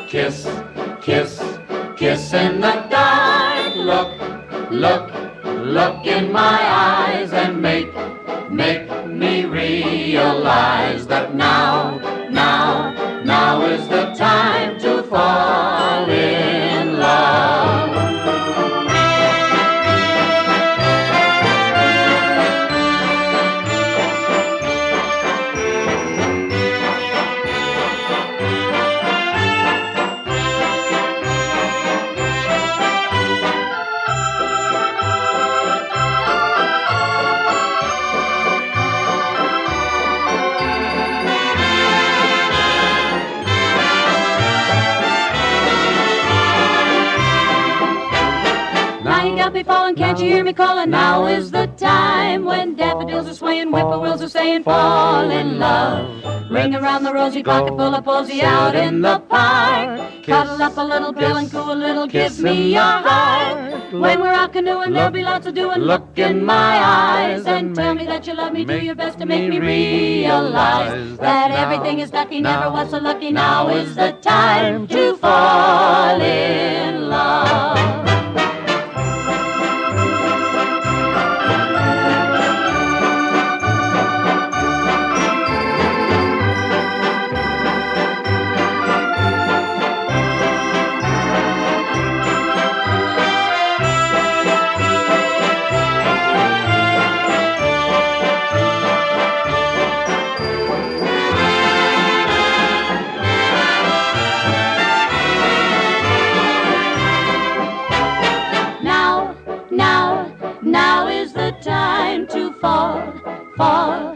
Kiss, kiss, kiss in the dark. Look, look, look in my eyes and make me realize that now is the time to fall in love. Be falling, can't you hear me calling? Now is the time when daffodils are swaying, whippoorwills are saying, fall in love. Ring around the rosy clock and pull a posy out in the park. Cuddle up a little, bill and coo a little, give me your heart. When we're out canoeing, there'll be lots of doing. Look in my eyes and tell me that you love me. Do your best to make me realize that everything is ducky, never was so lucky. Now is the time to fall in love. Now is the time to fall